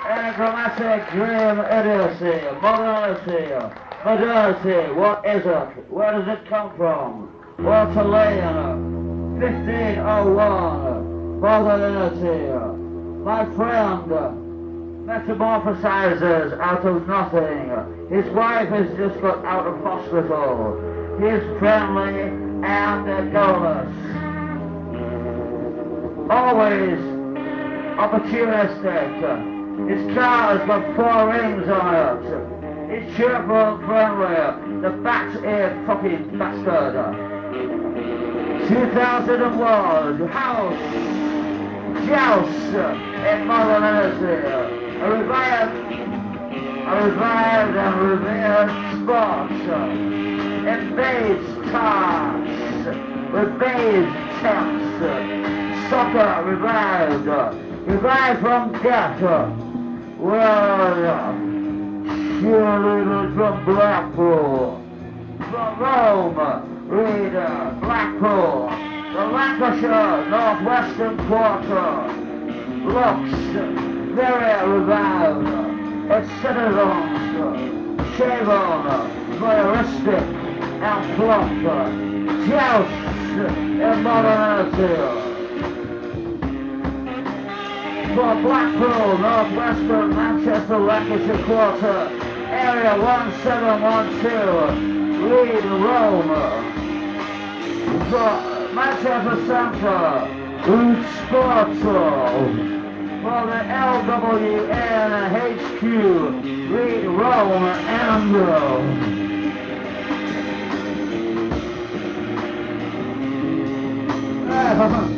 Anagrammatic dream idiocy, modernity, what is it? Where does it come from? Waterlane, 1501, modernity. My friend metamorphosizes out of nothing. His wife has just got out of hospital. He is friendly and goalless. Always opportunistic. His car has got 4 rings on it. He's cheerful and friendly. The bat-eared fucking bastard. 2001, house, joust in modernity. A revived and revered sport. Invades cars, rebathed tents. Soccer revived from death. Well, cheerleaders from Blackpool, from Rome, read Blackpool, the Lancashire Northwestern Quarter looks very revived. Its citizens, shaven, voyeuristic, and plump, jousts in modernity. For Blackpool, Northwestern, Manchester, Lancashire Quarter, Area 1712, Lead, Rome. For Manchester Centre, Root Sports. For the LWN HQ, Lead, Rome, and